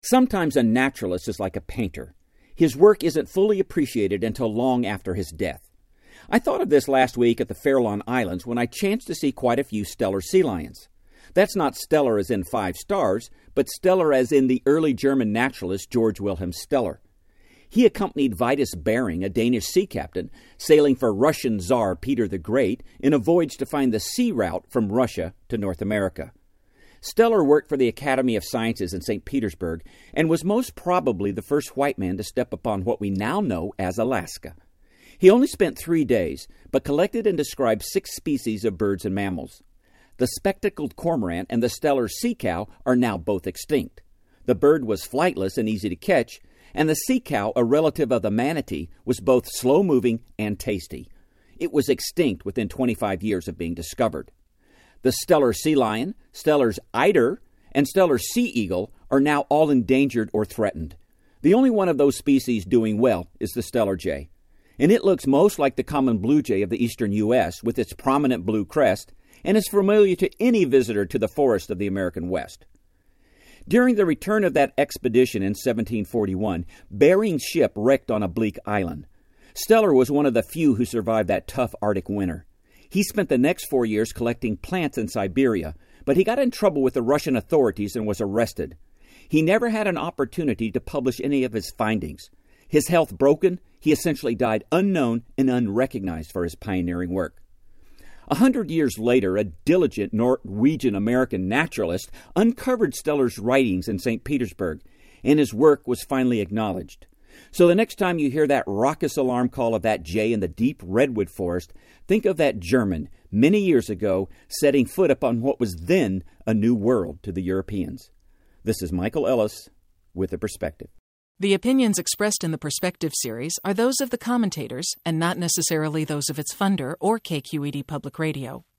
Sometimes a naturalist is like a painter. His work isn't fully appreciated until long after his death. I thought of this last week at the Farallon Islands when I chanced to see quite a few Steller sea lions. That's not stellar as in 5 stars, but stellar as in the early German naturalist Georg Wilhelm Steller. He accompanied Vitus Bering, a Danish sea captain, sailing for Russian Tsar Peter the Great in a voyage to find the sea route from Russia to North America. Steller worked for the Academy of Sciences in St. Petersburg and was most probably the first white man to step upon what we now know as Alaska. He only spent 3 days, but collected and described 6 species of birds and mammals. The spectacled cormorant and the Steller sea cow are now both extinct. The bird was flightless and easy to catch, and the sea cow, a relative of the manatee, was both slow-moving and tasty. It was extinct within 25 years of being discovered. The Steller sea lion, Steller's eider, and Steller's sea eagle are now all endangered or threatened. The only one of those species doing well is the Steller jay, and it looks most like the common blue jay of the eastern U.S. with its prominent blue crest, and is familiar to any visitor to the forest of the American West. During the return of that expedition in 1741, Bering's ship wrecked on a bleak island. Steller was one of the few who survived that tough Arctic winter. He spent the next 4 years collecting plants in Siberia, but he got in trouble with the Russian authorities and was arrested. He never had an opportunity to publish any of his findings. His health broken, he essentially died unknown and unrecognized for his pioneering work. 100 years later, a diligent Norwegian-American naturalist uncovered Steller's writings in St. Petersburg, and his work was finally acknowledged. So the next time you hear that raucous alarm call of that jay in the deep redwood forest, think of that German, many years ago, setting foot upon what was then a new world to the Europeans. This is Michael Ellis with The Perspective. The opinions expressed in the Perspective series are those of the commentators and not necessarily those of its funder or KQED Public Radio.